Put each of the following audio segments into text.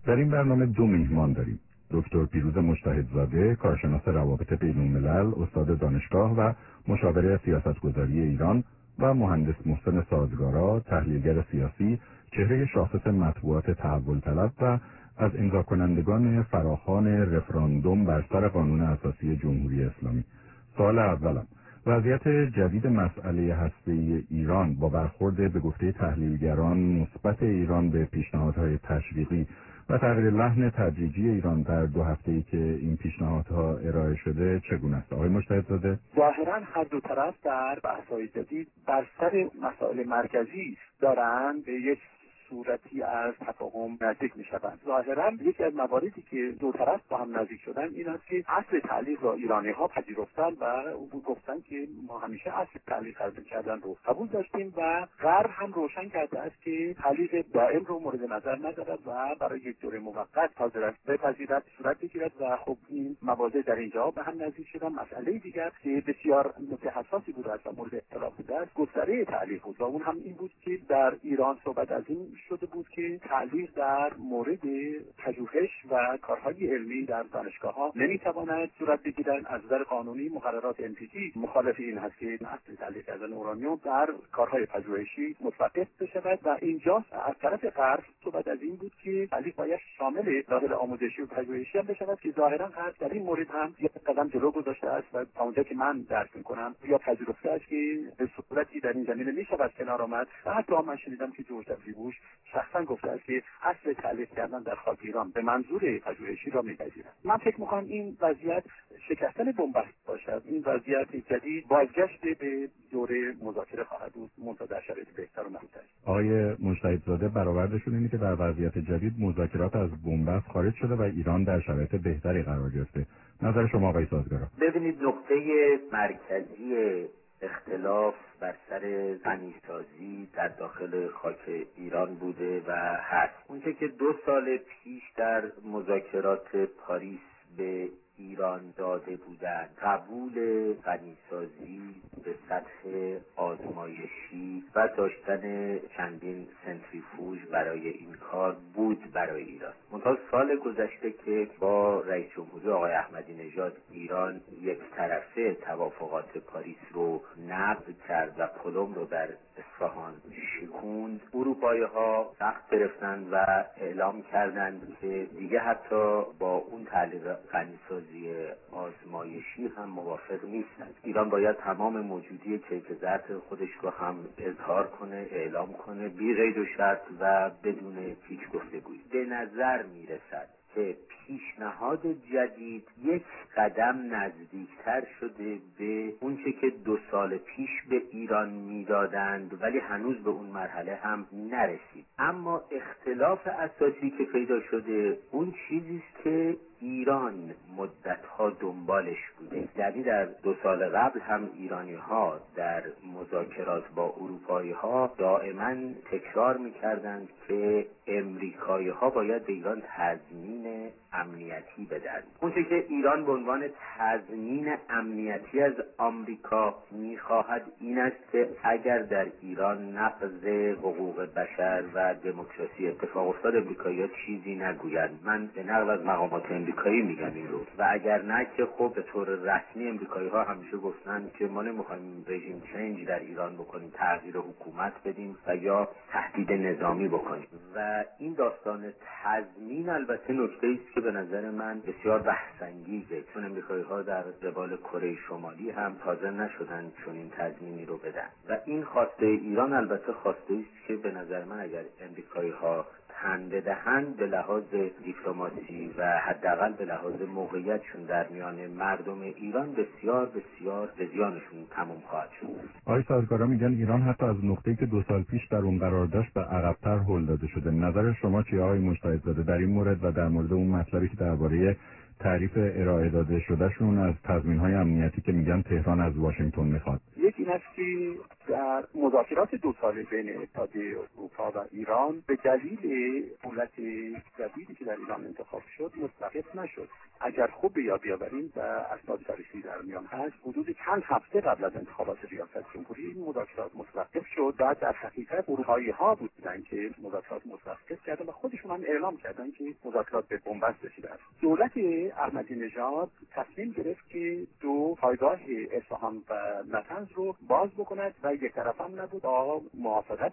در این برنامه دو میهمان داریم. دکتر پیروز مجتهدزاده، کارشناس روابط بین‌الملل، استاد دانشگاه و مشاور سیاستگذاری ایران، و مهندس محسن سازگارا، تحلیلگر سیاسی، چهره شاخص مطبوعات تحول طلب و از امضا کنندگان فراخوان رفراندوم بر سر قانون اساسی جمهوری اسلامی. سوال اولم: وضعیت جدید مسئله هسته‌ای ایران با برخورد به گفته تحلیلگران مثبت ایران به پیشنهادهای تشویقی و تغییر لحن تدریجی ایران در 2 هفته‌ای که این پیشنهادها ارائه شده چگونه است؟ آقای مجتهدزاده. ظاهرا هر دو طرف در بحث‌های جدید بر سر مسائل مرکزی دارند به یک صورتی از تفاهم نزدیک می‌شوند. ظاهرا یکی از مواردی که دو طرف با هم نزدیک شدن این است که اصل تعلیق را ایرانی‌ها پذیرفتند و گفتند که ما همیشه اصل تعلیق قبول کردن رو قبول داشتیم و غرب هم روشن کرده است که تعلیق دائم رو مورد نظر ندارد و برای یک دوره موقت حاضر است بپذیرد صورت بگیرد و خب این مواضع در اینجا به هم نزدیک شدن. مسئله دیگر که بسیار نکته حساسی بود و مورد اختلاف بوده است گستره تعلیق بود و اون هم این بود که در ایران صحبت از این شده بود که تعلیق در مورد پژوهش و کارهای علمی در دانشگاه‌ها نمی‌تواند صورت بگیرد. از نظر قانونی مقررات NPT مخالف این هست که اصل تعلیق کردن اورانیوم در کارهای پژوهشی متوقف بشود و اینجا از طرف غرب صحبت از این بود که تعلیق باید شامل مراحل آموزشی و پژوهشی هم بشود که ظاهراً غرب در این مورد هم یک قدم جلو گذاشته است و تا اونجا که من درک می‌کنم یا پذیرفته است که به صورتی در این زمینه می‌شود کنار آمد و حتی من شنیدم که جورج دبلیو بوش شخصا گفته است که اصل تعلیق کردن در خاک ایران به منظور پژوهشی را می‌پذیرد. من فکر می‌کنم این وضعیت شکستن بن‌بست باشد. این وضعیت جدید بازگشت به دوره مذاکره خواهد بود، منتها در شرایط بهتر و بهتر. آقای مجتهدزاده، برآوردشون اینه که در وضعیت جدید مذاکرات از بن‌بست خارج شده و ایران در شرایط بهتری قرار گرفته. نظر شما آقای سازگارا؟ ببینید، نقطه مرکزی اختلاف بر سر غنیسازی در داخل خاک ایران بوده و هست. اونچه که 2 سال پیش در مذاکرات پاریس به ایران داده بودند، قبول غنیسازی به سطح آزمایشی و داشتن چندین سنتریفوژ برای این کار بود برای ایران. منتها سال گذشته که با رئیس جمهوری آقای احمدی نژاد ایران یک طرفه توافقات پاریس رو نقض کرد و پلم رو در اصفهان شکوند، اروپایی‌ها سخت گرفتند و اعلام کردند که دیگه حتی با اون تعلیق غنیسازی آزمایشی هم موافق نیستند. ایران باید تمام موجودی کیک زرد خودش رو هم اظهار کنه، اعلام کنه، بی قید و شرط و بدون هیچ گفتگویی. به نظر میرسد که پیشنهاد جدید یک قدم نزدیکتر شده به اونچه که 2 سال پیش به ایران میدادند، ولی هنوز به اون مرحله هم نرسید. اما اختلاف اساسی که پیدا شده اون چیزی است که ایران مدت‌ها دنبالش بوده. یعنی در 2 سال قبل هم ایرانی‌ها در مذاکرات با اروپایی‌ها دائما تکرار می‌کردند که امریکایی‌ها باید به ایران تضمین امنیتی بدن. اونچه که ایران به عنوان تضمین امنیتی از آمریکا می‌خواهد این است که اگر در ایران نقض حقوق بشر و دموکراسی اتفاق افتاد، امریکایی‌ها چیزی نگویند. من به نقل از مقامات امریکایی میگم این رو، و اگر نه که خب به طور رسمی امریکایی‌ها همیشه گفتن که ما نمی‌خوایم رژیم چنج در ایران بکنیم، تغییر حکومت بدیم و یا تهدید نظامی بکنیم. و این داستان تضمین البته نکته‌ای است که به نظر من بسیار بحث‌انگیزه، چون امریکایی‌ها در قبال کره شمالی هم تازه نشدن چون این تضمینی رو بدن و این خواسته ایران البته خواسته است که به نظر من اگر امریکایی‌ها تن بدهند به لحاظ دیپلماسی و حداقل به لحاظ موقعیتشون در میان مردم ایران بسیار بسیار به زیانشون تموم خواهد شد. آقای سازگارا میگن ایران حتی از نقطه‌ای که 2 سال پیش در اون قرار داشت به عقب‌تر هل داده شده. نظر شما چیه آقای مجتهدزاده در این مورد و در مورد اون مطلبی که درباره تعریف ارائه داده شدهشون از تضمین‌های امنیتی که میگن تهران از واشنگتن میخواد؟ یکی این است که در مذاکرات 2 ساله بین اتحادیه اروپا و ایران به دلیل دولت جدیدی که در ایران انتخاب شد متوقف نشد. اگر خوب به یاد بیاوریم و اسناد تاریخی در میان هست، حدود چند هفته قبل از انتخابات ریاست جمهوری این مذاکرات متوقف شد و در حقیقت اروپایی‌ها بودند که مذاکرات متوقف کردن و خودشون هم اعلام کردن که مذاکرات به بنبست رسیده است. دولت احمدی نژاد تصمیم گرفت که 2 پایگاه اصفهان و نطنز رو باز بکند و یک طرف هم نبود. با موافقت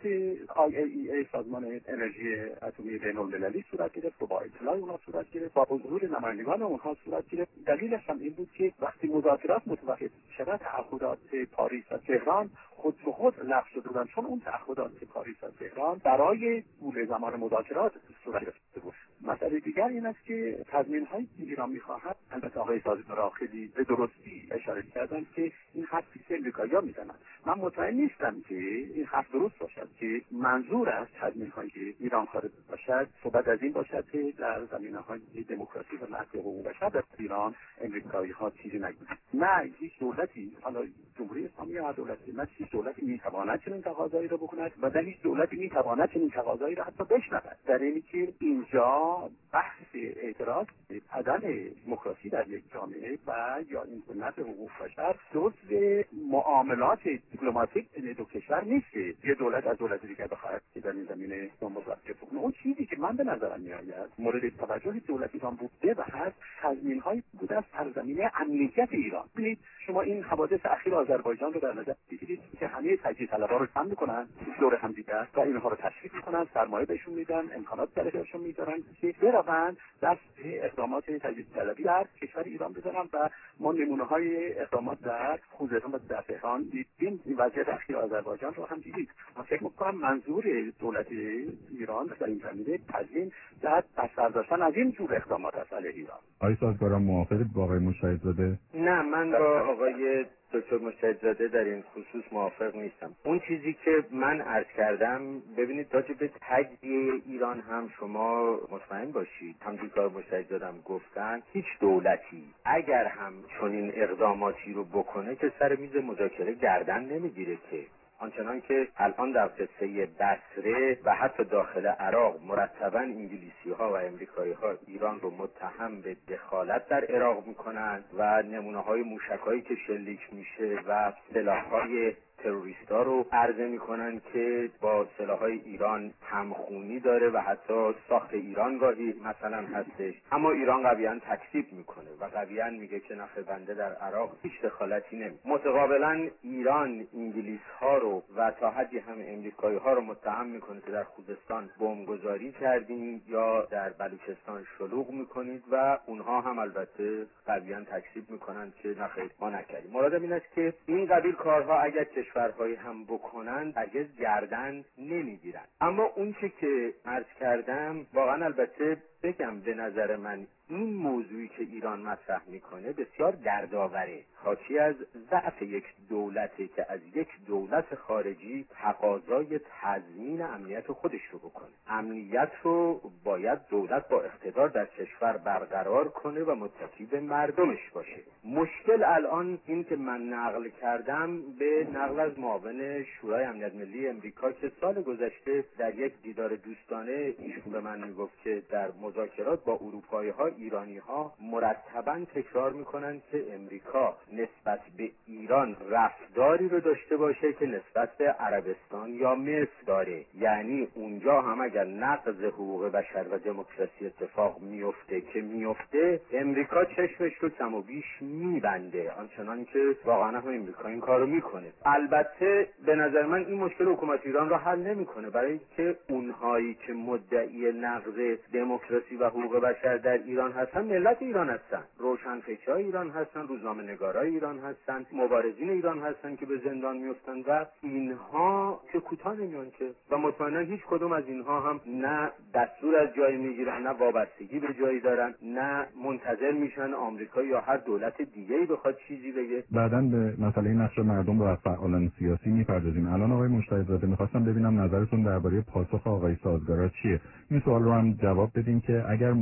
IAEA سازمان انرژی اتمی بین‌المللی صورت گرفت و با اطلاع اونها صورت گرفت، با حضور نمایندگان اونها صورت گرفت. دلیلش هم این بود که وقتی مذاکرات متوقف شود تعهدات پاریس و تهران خود به خود لغو شده بودند، چون اون تعهدات پاریس و تهران برای طول زمان مذاکرات صورت گرفته بود. مسئله دیگر این است که تضمین‌هایی که ایران می‌خواهد، البته آقای سازگارا خیلی به درستی اشاره کردند که این حرفی که امریکایی‌ها می‌زنند. من مطمئن نیستم که این حرف درست باشد که منظور از تضمین‌هایی که ایران خارج باشد صحبت از این باشد که در زمینه‌های دموکراسی و مطلب حقوق بشر در ایران امریکایی‌ها چیزی نگویند. نه، هیچ دولتی، حالا جمهوری اسلامی یا دولتی، نه هیچ دولتی می‌تواند چنین تقاضایی را بکند و نه هیچ دولتی می‌تواند چنین تقاضایی را حتی بشنود. در اینی که اینجا بحث اعتراض عدم دموکراسی در یک جامعه و یا این سنت حقوق بشر جزء معاملات دیپلماتیک بین دو کشور نیست که یه دولت از دولت دیگر بخواهد که در این زمینه مذاکره کنه. اون چیزی که من به نظرم میآید مورد توجه دولت ایران بوده و هست تضمین‌هایی بوده از سرزمینه امنیت ایران. ببینید شما این حوادث اخیر آذربایجان رو در نظر بگیرید که همه تجزیه طلبها رو جمع می‌کنن دور هم دیگر و اینها رو تشویق می‌کنن، سرمایه بهشون میدن، امکانات درشون می‌ذارن که بروند دست اقدامات تجدید طلبی در کشور ایران بزنن و ما نمونه‌های اقدامات در خوزستان و در تهران دیدیم. این وضعیت اخیر آذربایجان رو هم دیدید. من فکر می‌کنم منظور دولت ایران در این زمینه تضمین در اثر داشتن از این جور اقدامات است علیه ایران. آقای سازگارا موافقید با آقای مجتهدزاده؟ نه، من با آقای دکتر مجتهدزاده در این خصوص موافق نیستم. اون چیزی که من عرض کردم، ببینید راجع به تجزیه ایران هم شما مطمئن باشید، همونجوری که مجتهدزاده هم گفتن، هیچ دولتی اگر هم چنین اقداماتی رو بکنه که سر میز مذاکره گردن نمیگیره که آنچنان که الان در قصه بصره و حتی داخل عراق مرتبا انگلیسی‌ها و امریکایی‌ها ایران رو متهم به دخالت در عراق می‌کنند و نمونه‌های موشک‌هایی که شلیک میشه و سلاح‌های تروریستا رو عرضه میکنن که با سلاح‌های ایران همخونی داره و حتی ساخت ایران گاهی مثلا هستش، اما ایران قویاً تکذیب میکنه و قویاً میگه که نخیر بنده در عراق هیچ دخالتی نمی. متقابلا ایران انگلیس‌ها رو و تا حدی هم امریکایی‌ها رو متهم میکنه که در خوزستان بمبگذاری کردین یا در بلوچستان شلوغ میکنید و اونها هم البته قویاً تکذیب میکنن که نخیر ما نکردیم. مرادم این است که این قبیل کارها اگر کشورهایی هم بکنند هرگز گردن نمیگیرن. اما اون چه که عرض کردم واقعا البته بگم به نظر من این موضوعی که ایران مطرح میکنه بسیار دردآوره، حاکی از ضعف یک دولته که از یک دولت خارجی تقاضای تضمین امنیت خودش رو بکنه. امنیت رو باید دولت با اقتدار در کشور برقرار کنه و متکی به مردمش باشه. مشکل الان این که من نقل کردم به نقل از معاون شورای امنیت ملی امریکا که سال گذشته در یک دیدار دوستانه ایشون به من میگفت که در مذاکرات با اروپایی‌ها ایرانی‌ها مرتباً تکرار میکنن که امریکا نسبت به ایران رفتاری رو داشته باشه که نسبت به عربستان یا مصر داره، یعنی اونجا هم اگر نقض حقوق بشر و دموکراسی اتفاق میفته که میفته امریکا چشمش رو کم و بیش میبنده، آنچنان که واقعا هم امریکا این کارو میکنه. البته به نظر من این مشکل حکومت ایران رو حل نمیکنه، برای که اونهایی که مدعی نقض دموکراسی و حقوق بشر در ایران هستن ملت ایران هستن، روشنفکرای ایران هستن، روزنامه‌نگارای ایران هستن، مبارزین ایران هستن که به زندان میفتن و اینها که کوتاه نمیان که و مطمئنا هیچ کدوم از اینها هم نه دستور از جایی میگیرن، نه وابستگی به جایی دارن، نه منتظر میشن آمریکا یا هر دولت دیگه‌ای بخواد چیزی بگه. بعداً به مسئله نقش مردم و فعالان سیاسی میپردازیم. الان آقای مجتهدزاده میخواستم ببینم نظرتون درباره پاسخ آقای سازگارا چیه. این سوال رو هم جواب بدین که اگر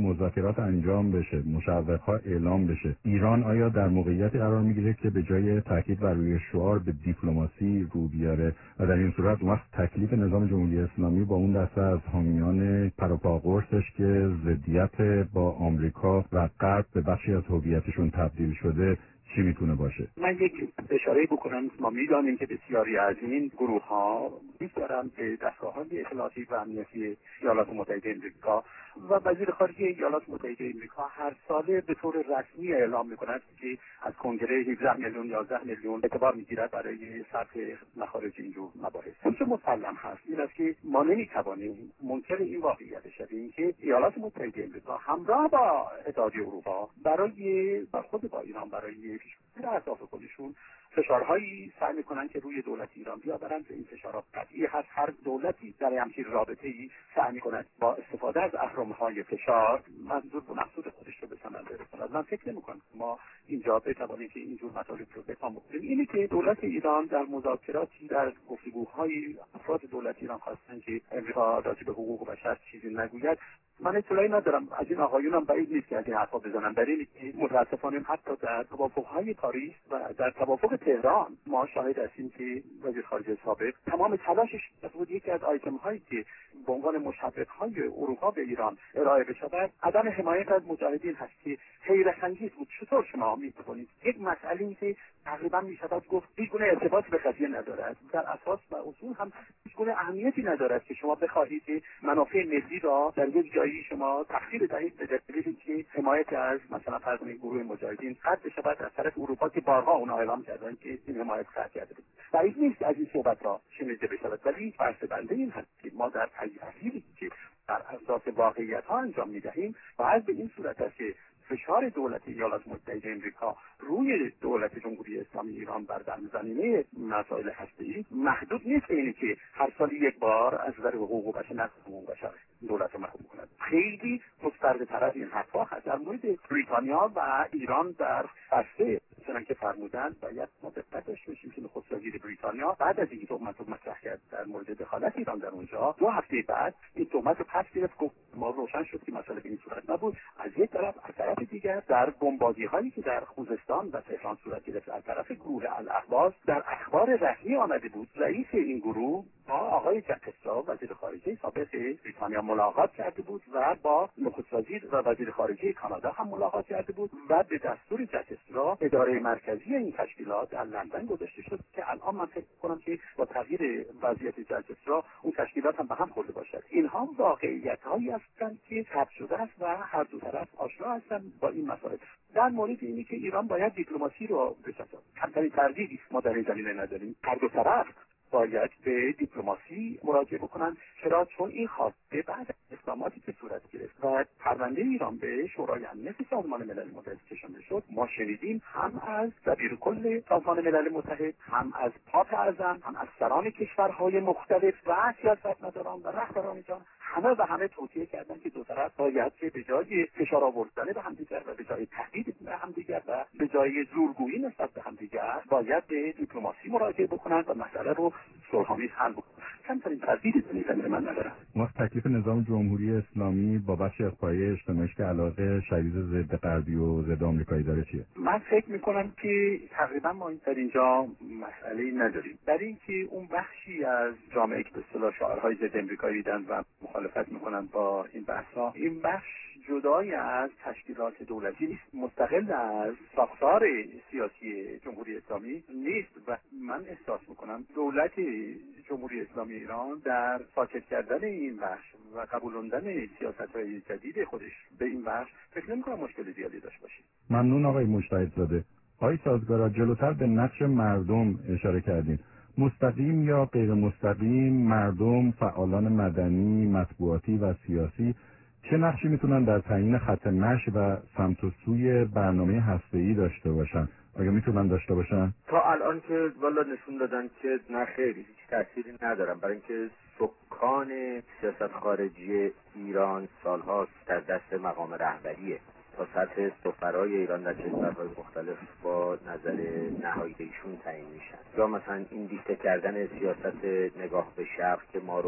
مذاکرات انجام بشه، مشوق‌ها اعلام بشه، ایران آیا در موقعیتی قرار میگیره که به جای تاکید بر روی شعار به دیپلماسی رو بیاره و در این صورت وقت تکلیف نظام جمهوری اسلامی با اون دسته از حامیان پروپاگورسش که ضدیت با آمریکا و غرب به بخشی از هویتشون تبدیل شده چی میتونه باشه؟ من یک اشاره بکنم. ما میدانیم که بسیاری از این گروه ها دوست دارن به دستگاه‌های اطلاعاتی و امنیتی ایالات متحده آمریکا و وزیر خارجه ایالات متحده آمریکا هر ساله به طور رسمی اعلام می‌کند که از کنگره 17 میلیون 11 میلیون اعتبار میگیرد برای صرف مخارج اینجور مباحث. اون که مسلم هست این است که ما نمی‌توانیم منکر این واقعیت شویم که ایالات متحده آمریکا همراه با اتحادیه اروپا برای برخورد با ایران برای اهداف خودشون فشارهایی سعی میکنن که روی دولت ایران بیاورن که این فشارها قطعی هست. هر دولتی در همچین رابطه‌ای سعی میکند با استفاده از اهرم‌های فشار منظور و مقصود خودش رو به ثمر برساند. من فکر نمی‌کنم ما اینجا بتوانیم که اینجور مطالب رو بفهمیم. اینی که دولت ایران در مذاکراتی در گفتگوهای افراد دولت ایران خواستن که امریکا راجع به حقوق بشر چیزی نگوید، من اطلاعی ندارم. از این آقایونم بعید نیست که از این حرفا بزنن. برای اینکه متاسفانه حتی در توافق‌های پاریس و در توافق تهران ما شاهد هستیم که وزیر خارجه سابق تمام تلاشش بود یکی از آیتم‌هایی که به عنوان مشوق‌های اروپا به ایران ارائه بشود عدم حمایت از مجاهدین هست که حیرت انگیز بود. چطور شما می‌توانید یک مسئله‌ای که تقریبا می‌شود گفت هیچ گونه ارتباطی به قضیه ندارد، در اساس و اصول هم هیچ گونه اهمیتی ندارد که شما بخواهید که منافع ملی را در یک جایی شما تخفیف دهید به دلیلی که حمایت از مثلا فرض کنید گروه مجاهدین قطع بشود از طرف اروپا که بارها اونها اعلام کردن که این حمایت قطع کرده بود. بعید نیست از این صحبت را شنیده بشود، ولی فرض بنده این هست که ما در تحلیلی که بر اساس واقعیت‌ها انجام می‌دهیم باید به این صورت است که فشار دولت ایالات متحده آمریکا روی دولت جمهوری اسلامی ایران بر در زمینه مسائل هسته‌ای محدود نیست به اینه که هر سال یک بار از نظر حقوق بشر نقض حقوق بشر دولت رو محکوم کند. خیلی گسترده‌تر از این حرفا هست. در مورد بریتانیا و ایران در فصل چنانکه که فرمودند باید ما دقت داشته باشیم که نخست وزیر بریتانیا بعد از اینکه تهمت رو مطرح کرد در مورد دخالت ایران در اونجا 2 هفته بعد این تهمت رو پس گرفت، گفت ما روشن شد که مسئله به این صورت نبود. از یک طرف از طرف دیگر در بمبازی هایی که در خوزستان و تهران صورت گرفت از طرف گروه الاهواز در اخبار رسمی آمده بود رئیس این گروه با آقای جکسترا وزیر خارجه سابق بریتانیا ملاقات کرده بود و با نخست وزیر و وزیر خارجه کانادا هم ملاقات کرده بود و به دستور جکسترا اداره مرکزی این تشکیلات در لندن گذاشته شد که الان من فکر کنم که با تغییر وضعیت جکسترا اون تشکیلات هم به هم خورده باشد. اینها واقعیت‌هایی هستند که ثبت شده است و هر دو طرف آشنا هستند با این مسائل. در مورد اینی که ایران باید دیپلماسی رو بسازد کمترین تردیدی ما در این زمینه نداریم. هر دو طرف باید به دیپلماسی مراجعه بکنن. چرا؟ چون این خواسته بعد از اقداماتی که صورت گرفت و پرونده ایران به شورای امنیت سازمان ملل متحد کشانده شد، ما شنیدیم هم از دبیر کل سازمان ملل متحد، هم از پاپ اعظم، هم از سران کشورهای مختلف و سیاستمداران و رهبران جهان همه توصیه کردن که دو طرف باید که به جای فشار آوردن به همدیگر و به جای تهدید به همدیگر و به جای زورگویی نسبت به همدیگر باید به دیپلماسی مراجعه بکنند و مسئله رو صلح‌آمیز حل بکنند. کمترین تردیدی در این زمینه من ندارم. ما تکلیف نظام جمهوری اسلامی با بخشی از پایه اجتماعیش که علاقه شدید ضد غربی و ضد آمریکایی داره چیه؟ من فکر میکنم که تقریبا ما در اینجا مسئله‌ای نداریم. در اینکه اون بخشی از جامعه که به اصطلاح شعارهای ضد آمریکایی دیدن و مخالفت میکنن با این بحث‌ها، این بخش جدای از تشکیلات دولتی نیست، مستقل از ساختار سیاسی جمهوری اسلامی نیست و من احساس میکنم دولت جمهوری اسلامی ایران در ساکت کردن این بخش و قبولوندن سیاست‌های جدید خودش به این بخش فکر نمی‌کنم مشکل زیادی داشته باشه. ممنون آقای مجتهدزاده. آقای سازگارا، جلوتر به نقش مردم اشاره کردین. مستقیم یا غیر مستقیم مردم، فعالان مدنی، مطبوعاتی و سیاسی چه نقشی میتونن در تعیین خط مشی و سمت و سوی برنامه هسته‌ای داشته باشن؟ آیا میتونن داشته باشن؟ تا الان که والا نشون دادن که نه خیلی هیچ تأثیری ندارن، برای اینکه سکان سیاست خارجی ایران سالهاست در دست مقام رهبریه. تا سطح سفرای ایران در کشورهای مختلف با نظر نهایی ایشون تعیین میشن. یا مثلا این دیکته کردن سیاست نگاه به شرق که ما رو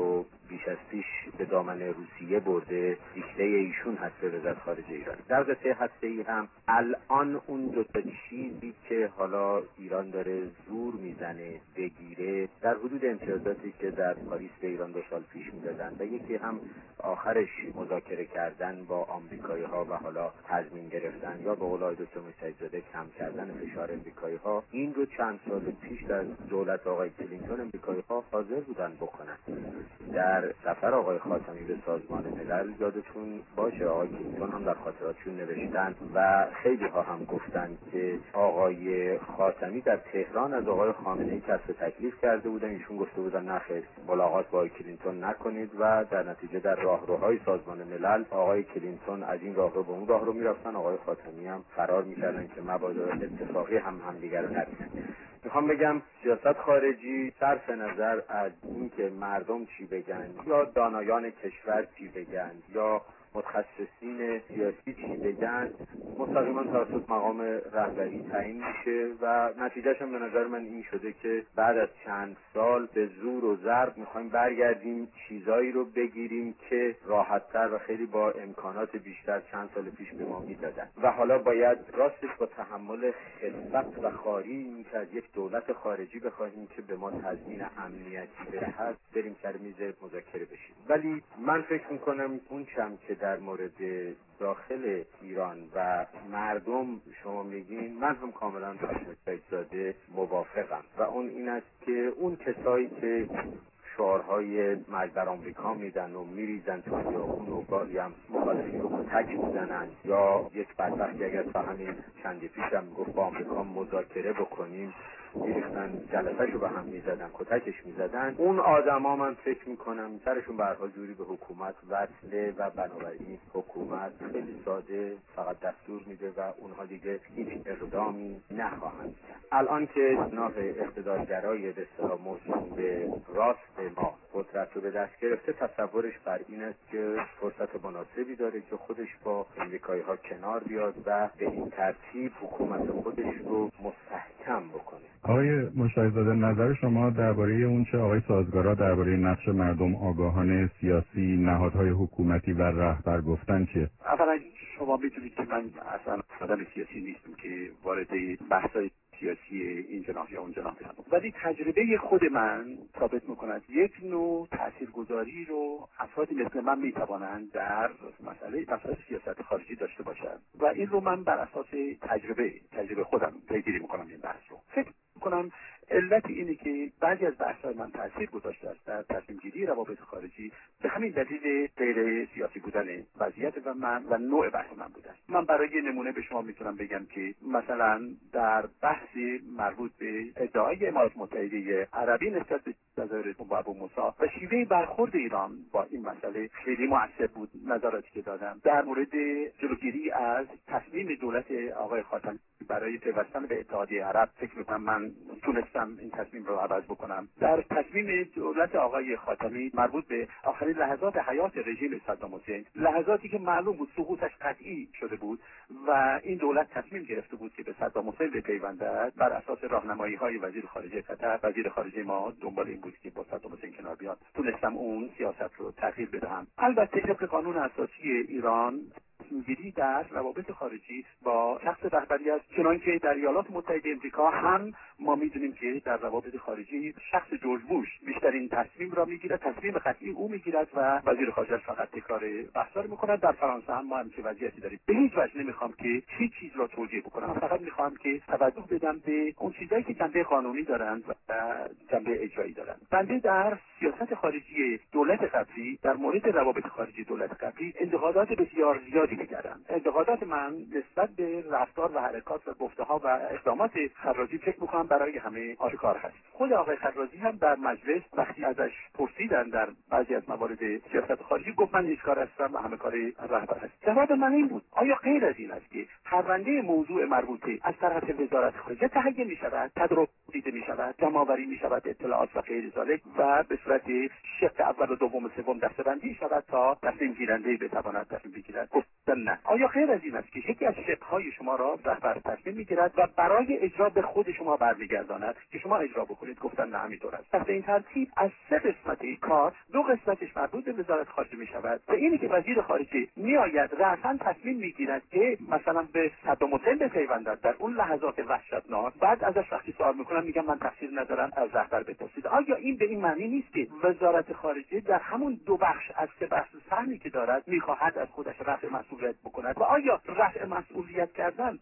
بیش از پیش به دامن روسیه برده، دیکته ایشون هست به وزارت خارجه ایران. در قطعه هسته‌ای هم الان اون دو تا چیزی که حالا ایران داره زور میزنه بگیره، در حدود امتیازاتی که در پاریس به ایران 2 سال پیش میدادن و یکی هم آخرش مذاکره کردن با آمریکایی‌ها و حالا تضمین گرفتن یا به قول آقای دکتر مشتهدزاده کم کردن فشار امریکایی‌ها، این رو چند سال پیش در دولت آقای کلینتون امریکایی‌ها حاضر بودن بکنن. در سفر آقای خاتمی به سازمان ملل یادتون باشه آقای کلینتون هم در خاطراتشون نوشتن و خیلی ها هم گفتن که آقای خاتمی در تهران از آقای خامنه‌ای کسب تکلیف کرده بودن، ایشون گفته بودن نه خیر ملاقات با آقای کلینتون نکنید و در نتیجه در راهروهای سازمان ملل آقای کلینتون از این راهرو به اون راهرو میرفتن، آقای خاتمی هم فرار میکردن که مبادا اتفاقی همدیگر رو نبینن. میخوام بگم سیاست خارجی صرف نظر از اینکه مردم چی بگن یا دانایان کشور چی بگن یا متخصصین سیاسی چی بگن مستقیما توسط مقام رهبری تعیین میشه و نتیجهش هم به نظر من این شده که بعد از چند سال به زور و ضرب میخوایم برگردیم چیزایی رو بگیریم که راحت‌تر و خیلی با امکانات بیشتر چند سال پیش به ما میدادن و حالا باید راستش با تحمل خلقت و خاری این که از یک دولت خارجی بخواهیم که به ما تضمین امنیتی بدهد بریم سر میز مذاکره بشیم. ولی من فکر میکنم اون چم که در مورد داخل ایران و مردم شما میگین من هم کاملا با مشتهدزاده موافقم و اون این است که اون کسایی که شعارهای مرگ بر آمریکا میدن و میریزن تو خیابون و گاهی هم مخالفین رو کتک میزنن یا یک بدبختی اگر تا همین چندی پیش هم گفت با آمریکا مذاکره بکنیم میریختن جلسه‌ش رو به هم میزدن کتکش میزدن، اون آدما من فکر میکنم سرشون به هر حال جوری به حکومت وصله و بنابراین حکومت خیلی ساده فقط دستور میده و اونها دیگه هیچ اقدامی نخواهند کرد. الان که جناح اقتدارگرای به اصطلاح موسوم به راست ما قدرت رو به دست گرفته تصورش بر این است که فرصت مناسبی داره که خودش با امریکایی‌ها کنار بیاد و به این ترتیب حکومت خودش رو مستحکم بکنه. آقای مشتهدزاده نظر شما درباره اون چه آقای سازگارا درباره نقش مردم آگاهان سیاسی نهادهای حکومتی و رهبر گفتن چیه؟ اولا شما میدونید که من اصلا آدم سیاسی نیستم که وارد بحث‌های سیاسی این جناح یا اون جناح بشم، ولی تجربه خود من ثابت می‌کند یک نوع تاثیرگذاری رو افرادی مثل من می‌توانند در مسائل سیاست خارجی داشته باشند و این رو من بر اساس تجربه خودم پیگیری می‌کنم. این بحث رو فکر می‌کنم علت اینه که بعضی از بحث‌های من تاثیر گذاشته است در تصمیم گیری روابط خارجی به همین دلیل غیر سیاسی بودن وضعیت و من و نوع بحث من بوده است. من برای نمونه به شما میتونم بگم که مثلا در بحث مربوط به ادعای امارات متحده عربی نسبت به جزایر ابو موسی و شیوه برخورد ایران با این مسئله خیلی مؤثر بود. نظراتی که دادم در مورد جلوگیری از تصمیم دولت آقای خاتمی برای پیوستن به اتحادیه عرب فکر می‌کنم من تونستم این تصمیم رو عوض بکنم. در تصمیم دولت آقای خاتمی مربوط به آخرین لحظات حیات رژیم صدام حسین، لحظاتی که معلوم بود سقوطش قطعی شده بود و این دولت تصمیم گرفته بود که به صدام حسین بپیوندد، بر اساس راهنمایی‌های وزیر خارجه قطر وزیر خارجه ما دنبال این بود که با صدام حسین کنار بیاد، تونستم اون سیاست رو تغییر بدهم. البته طبق قانون اساسی ایران تصمیم‌گیری در روابط خارجی با شخص رهبری است، چنانکه در ایالات متحده آمریکا هم ما می‌دونیم که در روابط خارجی شخص جورج بوش بیشترین تصمیم را می‌گیرد، تصمیم قطعی او می‌گیرد و وزیر خارجه فقط تکرار بحث‌ها رو می‌کند. در فرانسه هم ما همچین وضعیتی داریم. به هیچ وجه نمی‌خوام که هیچ چیز را توجیه بکنم، فقط می‌خوام که توجه بدم به اون چیزایی که جنبه قانونی دارند و جنبه اجرایی دارند. بنده در سیاست خارجی دولت قبلی در مورد روابط خارجی دولت قبلی انتقادات بسیار زیادی می‌کردم. انتقادات من نسبت به رفتار و حرکات و گفته‌ها و اقدامات خرازی فکر می‌کنم برای همه آشکار هست. خود آقای خرازی هم در مجلس وقتی ازش پرسیدن در بعضی از موارد سیاست خارجی گفت من هیچ کار هستم و همه کار رهبر هست. جواب من این بود آیا غیر از این است که پرونده موضوع مربوطه از طرف وزارت خارجه تهیه می‌شود، تدارک دیده می‌شود، جمع‌آوری می‌شود اطلاعات و غیر ذالک و به صورت شق اول و دوم و سوم دسته‌بندی شود تا تصمیم گیرنده بتواند تصمیم بگیرد؟ گفتن نه. آیا غیر از این است که یکی از شق‌های شما را رهبر تصمیم می‌گیرد و برای اجرا به خود شما برمیگرداند که شما اجرا بکنید؟ کنید. گفتن نه همینطور است. پس به این ترتیب از 3 قسمت کار 2 قسمتش مربوط به وزارت خارجه می شود و اینی که وزیر خارجه میآید رأساً تصمیم میگیرد که مثلا به صدام حسین بپیوندد در اون لحظات وحشتناک، بعد ازش وقتی سوال میکنم میگم من تقصیر ندارم، از رهبر بپرسید. آیا این به این معنی نیست که وزارت خارجه در همون 2 بخش از 3 بخش سهمی که دارد میخواهد از خودش رفع مسئولیت بکند؟ و آیا رفع مسئولیت کردن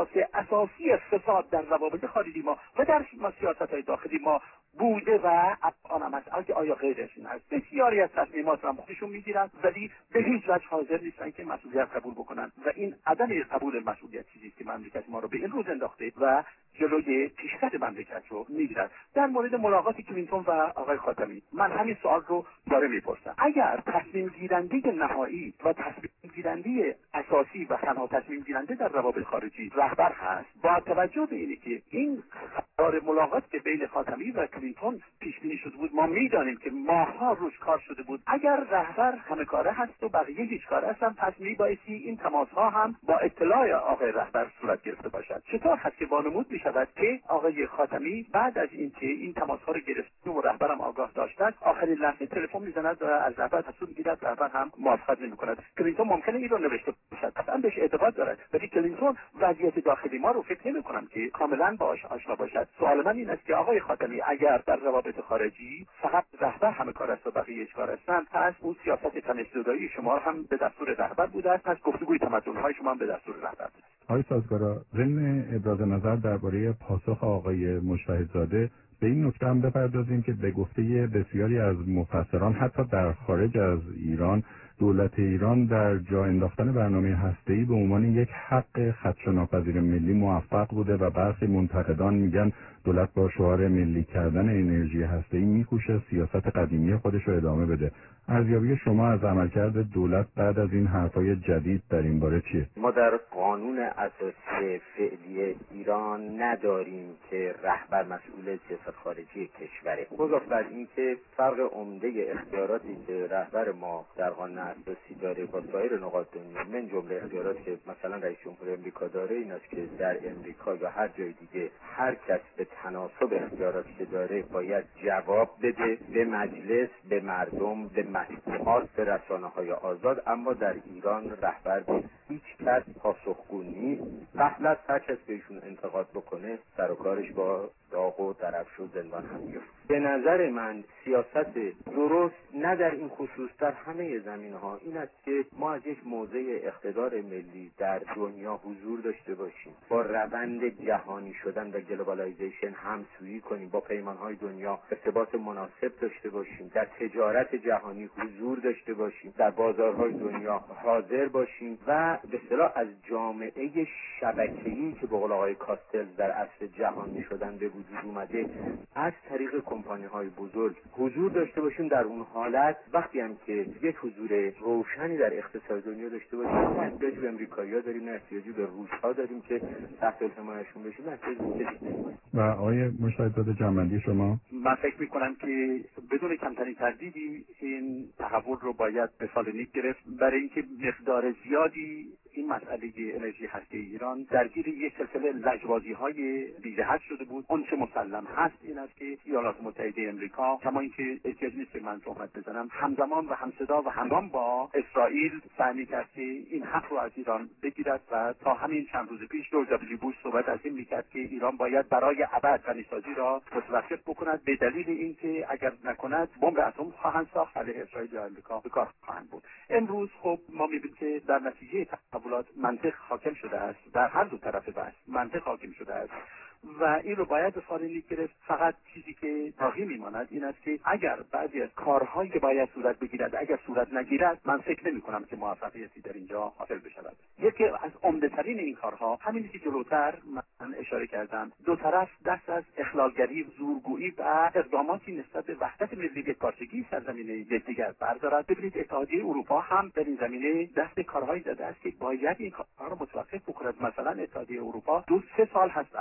اساسی فساد در روابط خارجی ما و در سیاست‌های داخلی ما بوده و الان است؟ آیا غیرش این است؟ بسیاری از تصمیمات را خودشون میگیرن ولی به هیچ وجه حاضر نیستن که مسئولیت قبول بکنن و این عدم قبول مسئولیت چیزی که مملکت ما رو به این روز انداخته و جلوی پیشرفت مملکت رو میگیرد. در مورد ملاقات کلینتون و آقای خاتمی من همین سوال رو داره میپرسم. اگر تصمیم گیرنده نهایی و تصمیم گیرنده اساسی و تنها تصمیم گیرنده در روابط خارجی رهبر هست، با توجه به اینکه که این قرار ملاقات که بین خاتمی و کلینتون پیش بینی شده بود، ما میدانیم که ماها روش کار شده بود، اگر رهبر همه کاره هست و بقیه هیچ کاره هستن، پس میبایستی این تماس ها هم با اطلاع آقای رهبر صورت گرفته باشد. چطور هست که وانمود میشود که آقای خاتمی بعد از اینکه این تماس ها رو گرفته و رهبرم آگاه داشتند، آخرین لحظه تلفن میزند و از رهبر تصمیم میگیرد، رهبر هم موافقت نمیکند. کلینتون ممکنه این رو نوشته باشد، قطعا بهش اعتقاد دارد، ولی کلینتون وضعیت داخلی ما رو فکر نمی‌کنم که کاملا باهاش آشنا باشد. سوال من این است که آقای خاتمی اگر در روابط خارجی فقط رهبر همه کار است و بقیه هیچ کار هستند، پس اون سیاست تنش‌زدایی شما هم به دستور رهبر بوده است، پس گفتگوی تمدن‌های شما هم به دستور رهبر بوده است. آقای سازگارا، ضمن ابراز نظر درباره پاسخ آقای مجتهدزاده به این نکته هم بپردازیم که به گفته بسیاری از مفسران حتی در خارج از ایران، دولت ایران در جا انداختن برنامه هسته‌ای به عنوان یک حق خدشه‌ناپذیر ملی موفق بوده و برخی منتقدان میگن دولت با شعار ملی کردن انرژی هسته‌ای میکوشه سیاست قدیمی خودش رو ادامه بده. ارزیابی شما از عملکرد دولت بعد از این حرفای جدید در این باره چیه؟ ما در قانون اساسی فعلی ایران نداریم که رهبر مسئول سیاست خارجی کشوره. بزرگ بر این که فرق عمده اختیاراتی که رهبر ما در قانون اساسی داره با سایر نقاط دنیا، من جمله اختیاراتی که مثلا رئیس جمهور امریکا داره، این است که در امریکا یا هر جای دیگه هر کس به تناسب اختیاراتی که داره باید جواب بده به مجلس، به مردم، به مطبوعات، به رسانه‌های آزاد. اما در ایران رهبر هیچ کس پاسخگو نیست. قبل از هر کس بهشون انتقاد بکنه سر و کارش با داغ و درفش و زندان هم میفته. به نظر من سیاست درست نه در این خصوص در همه زمینه‌ها این است که ما از یک موضع اقتدار ملی در دنیا حضور داشته باشیم، با روند جهانی شدن و گلوبالایزیشن همسویی کنیم، با پیمان‌های دنیا ارتباط مناسب داشته باشیم، در تجارت جهانی حضور داشته باشیم، در بازارهای دنیا حاضر باشیم و به اصطلاح از جامعه شبکه‌ای که به قول آقای کاستل در عصر جهانی شدن به وجود اومده از طریق کمپانی‌های بزرگ حضور داشته باشیم. در اون حالت وقتی هم که یک حضور روشنی در اقتصاد دنیا داشته باشیم، نه احتیاجی به امریکایی‌ها داریم، نه احتیاجی به روس‌ها داریم که تحت حمایتشون بشیم، نه احتیاجی به داریم. و آقای مجتهدزاده جنبندی شما؟ من فکر می‌کنم که بدون کمترین تردیدی این تحول رو باید به سال نیک گرفت، برای اینکه مقدار زیادی این مسئله انرژی هسته ایران درگیر یک سلسله لجبازی‌های بی‌جهت شده بود. اون چه مسلم هست این است که ایالات متحده آمریکا، کما اینکه احتیاج نیست که من تهمت بزنم، همزمان و همصدا و همگام با اسرائیل سعی کرد که این حق رو از ایران بگیرد و تا همین چند روز پیش جورج دبلیو بوش صحبت از این می‌کرد که ایران باید برای ابد غنی‌سازی را متوقف بکند به دلیل اینکه اگر نکند بمب اتم خواهند ساخت علیه اسرائیل و آمریکا به کار خواهند بود. امروز خب ما می‌بینیم که در نتیجه تحولات منطق حاکم شده است، در هر دو طرف بحث منطق حاکم شده است و این رو باید به سال نیک گرفت. فقط چیزی که باقی میماند این است که اگر بعضی از کارهایی که باید صورت بگیرد اگر صورت نگیرد، من فکر نمی‌کنم که موفقیتی در اینجا حاصل بشود. یکی از عمده‌ترین این کارها همینی که جلوتر من اشاره کردم، دو طرف دست از اخلالگری، زورگویی و اقداماتی نسبت به وحدت ملی یکپارچگی سرزمین یکدیگر بردارد. ببینید اتحادیه اروپا هم در این زمینه دست کارهایی زده است که باید این کارها رو متوقف بکند. مثلا اتحادیه اروپا 2-3 سال هست الان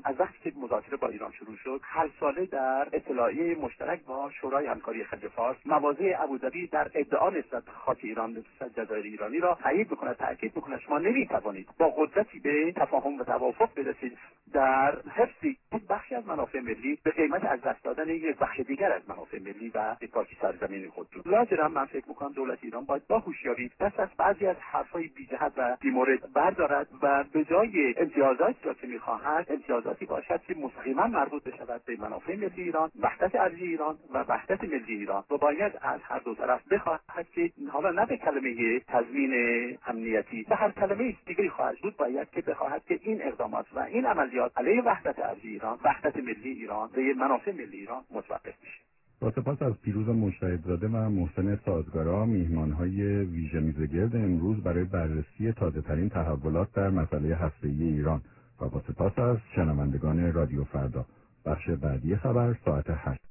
از وقتی که مذاکره با ایران شروع شد هر ساله در اطلاعیه مشترک با شورای همکاری خلیج فارس مواضع ابوظبی در ادعا نسبت به خاک ایران نسبت جزایر ایرانی را تایید می‌کند، تاکید می‌کند شما نمی‌توانید با قدرتی به تفاهم و توافق برسید در حفظ بخشی از منافع ملی به قیمت از دست دادن یک بخش دیگر از منافع ملی و پاکی سرزمین خود. لاجرم من فکر می‌کنم دولت ایران باید با هوشیاری دست از بعضی از حرف‌های بی‌جهت و بی‌مورد بردارد و به جای امتیازاتی را که می‌خواهد امتیازاتی باشد که مستقیما مربوط بشود به منافع ملی ایران، وحدت ارضی ایران و وحدت ملی ایران و باید از هر دو طرف بخواهد که حالا نه به کلمه تضمین امنیتی به هر کلمه دیگری خواهد بود، باید که بخواهد که این اقدامات و این عملیات علیه وحدت ارضی ایران، وحدت ملی ایران و منافع ملی ایران متوقف بشه. با سپاس از پیروز مجتهدزاده و محسن سازگارا، میهمان‌های ویژه میزگرد امروز برای بررسی تازه‌ترین تحولات در مسئله هسته‌ای ایران و با سپاس از شنوندگان رادیو فردا. بخش بعدی خبر ساعت 8.